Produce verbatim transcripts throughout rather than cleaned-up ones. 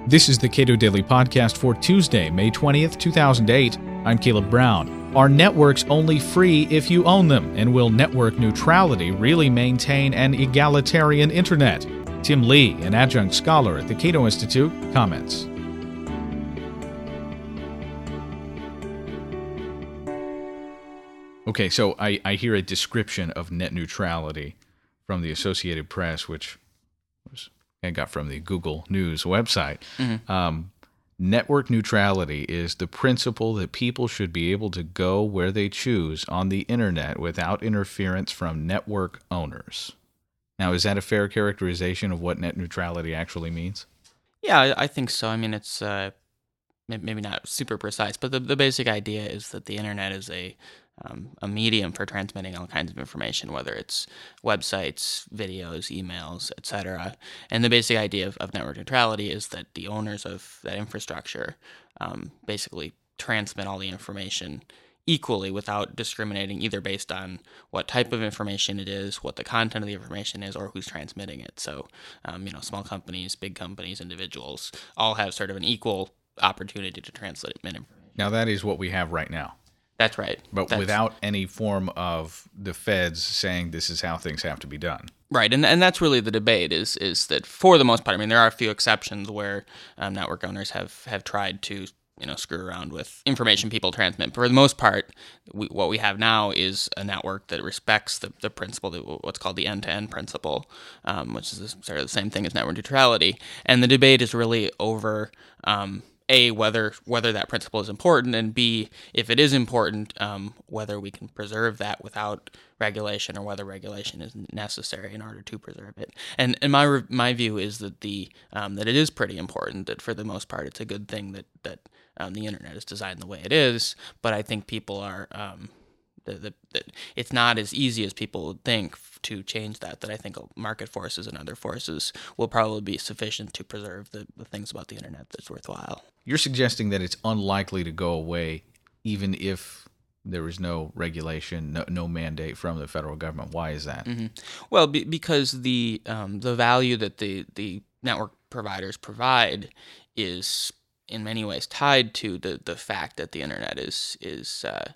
This is the Cato Daily Podcast for Tuesday, May twentieth, two thousand eight. I'm Caleb Brown. Are networks only free if you own them? And will network neutrality really maintain an egalitarian internet? Tim Lee, an adjunct scholar at the Cato Institute, comments. Okay, so I, I hear a description of net neutrality from the Associated Press, which was I got from the Google News website. Mm-hmm. Um, network neutrality is the principle that people should be able to go where they choose on the internet without interference from network owners. Now, is that a fair characterization of what net neutrality actually means? Yeah, I I think so. I mean, it's uh, may- maybe not super precise, but the, the basic idea is that the internet is a um, a medium for transmitting all kinds of information, whether it's websites, videos, emails, et cetera. And the basic idea of, of network neutrality is that the owners of that infrastructure um, basically transmit all the information equally without discriminating either based on what type of information it is, what the content of the information is, or who's transmitting it. So, um, you know, small companies, big companies, individuals all have sort of an equal opportunity to transmit information. Now, that is what we have right now. That's right. But That's, without any form of the feds saying this is how things have to be done. Right, and and that's really the debate is is that for the most part, I mean, there are a few exceptions where um, network owners have, have tried to you know, screw around with information people transmit. But for the most part, we, what we have now is a network that respects the, the principle, that what's called the end-to-end principle, um, which is sort of the same thing as network neutrality. And the debate is really over, um, A, whether whether that principle is important, and B, if it is important, um, whether we can preserve that without regulation or whether regulation is necessary in order to preserve it. And and my my view is that the um, that it is pretty important, that for the most part it's a good thing that that um, the internet is designed the way it is. But I think people are um, that, that, that it's not as easy as people would think to change that. That I think market forces and other forces will probably be sufficient to preserve the, the things about the internet that's worthwhile. You're suggesting that it's unlikely to go away even if there is no regulation, no, no mandate from the federal government. Why is that? Mm-hmm. Well, be, because the um, the value that the, the network providers provide is in many ways tied to the, the fact that the internet is is uh,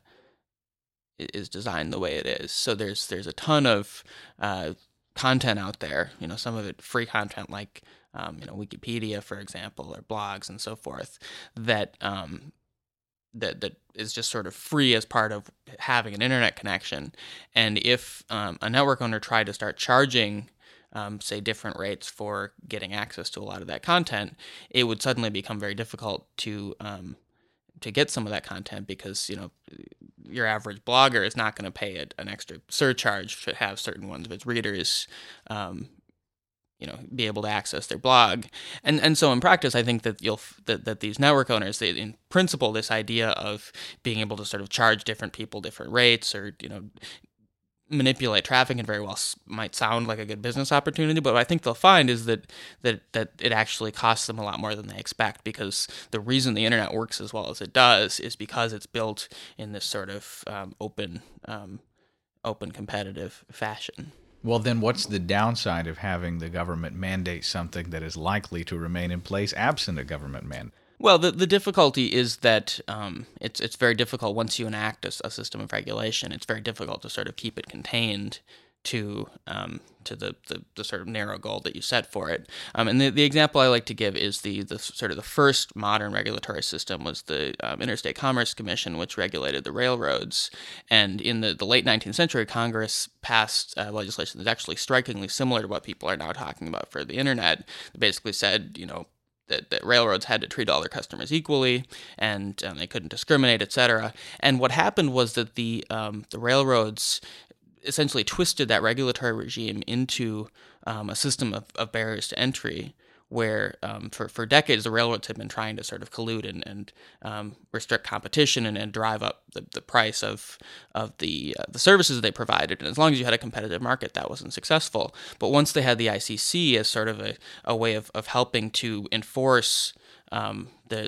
is designed the way it is. So there's there's a ton of uh, content out there. You know, some of it free content like um, you know Wikipedia, for example, or blogs and so forth that. Um, that that is just sort of free as part of having an internet connection. And if um, a network owner tried to start charging, um, say, different rates for getting access to a lot of that content, it would suddenly become very difficult to um, to get some of that content because, you know, your average blogger is not going to pay a, an extra surcharge to have certain ones of its readers um, you know, be able to access their blog. And and so in practice, I think that you'll that, that these network owners, they, in principle, this idea of being able to sort of charge different people different rates or, you know, manipulate traffic and very well might sound like a good business opportunity, but what I think they'll find is that that that it actually costs them a lot more than they expect, because the reason the internet works as well as it does is because it's built in this sort of um, open, um, open competitive fashion. Well, then what's the downside of having the government mandate something that is likely to remain in place absent a government mandate? Well, the the difficulty is that um, it's it's very difficult once you enact a, a system of regulation. It's very difficult to sort of keep it contained to um, to the, the, the sort of narrow goal that you set for it. Um, and the, the example I like to give is the, the sort of the first modern regulatory system was the um, Interstate Commerce Commission, which regulated the railroads. And in the, the late nineteenth century, Congress passed uh, legislation that's actually strikingly similar to what people are now talking about for the internet. It basically said, you know, that, that railroads had to treat all their customers equally, and um, they couldn't discriminate, et cetera. And what happened was that the um, the railroads essentially twisted that regulatory regime into um, a system of, of barriers to entry, where um, for, for decades the railroads had been trying to sort of collude and, and um, restrict competition and, and drive up the, the price of of the uh, the services they provided. And as long as you had a competitive market, that wasn't successful. But once they had the I C C as sort of a, a way of, of helping to enforce um, the, the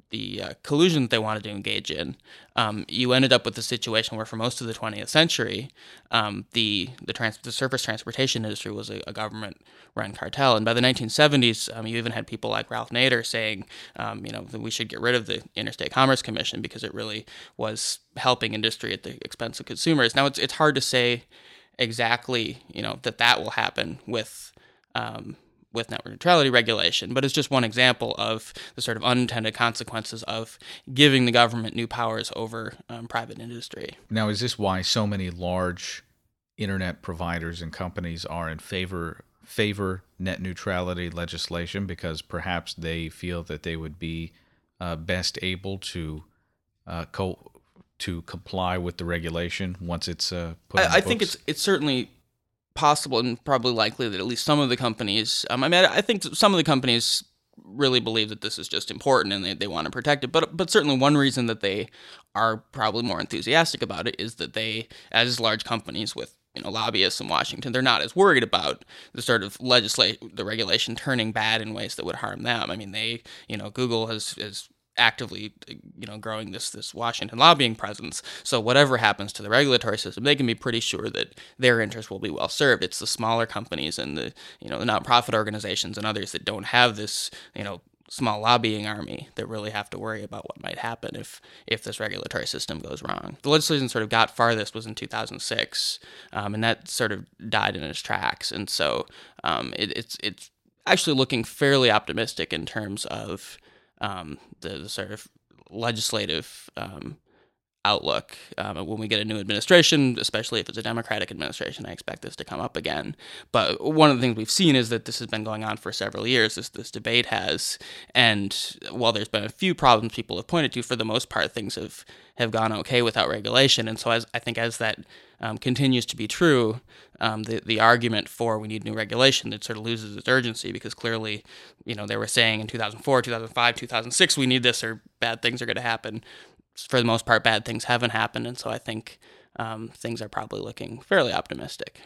the uh, collusion that they wanted to engage in, um, you ended up with a situation where for most of the twentieth century, um, the the, trans- the surface transportation industry was a, a government-run cartel. And by the nineteen seventies, um, you even had people like Ralph Nader saying, um, you know, that we should get rid of the Interstate Commerce Commission because it really was helping industry at the expense of consumers. Now, it's it's hard to say exactly, you know, that that will happen with um, with network neutrality regulation, but it's just one example of the sort of unintended consequences of giving the government new powers over um, private industry. Now, is this why so many large internet providers and companies are in favor favor net neutrality legislation, because perhaps they feel that they would be uh, best able to uh, co- to comply with the regulation once it's uh, put I, on the I books? think it's it's certainly possible and probably likely that at least some of the companies, um, I mean, I think some of the companies really believe that this is just important and they, they want to protect it. But but certainly one reason that they are probably more enthusiastic about it is that they, as large companies with you know lobbyists in Washington, they're not as worried about the sort of legislate the regulation turning bad in ways that would harm them. I mean, they, you know, Google has has actively, you know, growing this this Washington lobbying presence. So whatever happens to the regulatory system, they can be pretty sure that their interests will be well served. It's the smaller companies and the, you know, the nonprofit organizations and others that don't have this, you know, small lobbying army that really have to worry about what might happen if if this regulatory system goes wrong. The legislation sort of got farthest was in two thousand six, um, and that sort of died in its tracks. And so um, it, it's it's actually looking fairly optimistic in terms of Um, the, the sort of legislative um, outlook. Um, when we get a new administration, especially if it's a Democratic administration, I expect this to come up again. But one of the things we've seen is that this has been going on for several years, this, this debate has, and while there's been a few problems people have pointed to, for the most part, things have, have gone okay without regulation. And so as I think as that um, continues to be true, um, the, the argument for we need new regulation, that sort of loses its urgency, because clearly, you know, they were saying in two thousand four, two thousand five, two thousand six, we need this or bad things are going to happen. For the most part, bad things haven't happened, and so I think um, things are probably looking fairly optimistic.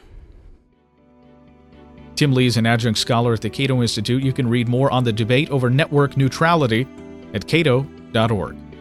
Tim Lee is an adjunct scholar at the Cato Institute. You can read more on the debate over network neutrality at cato dot org.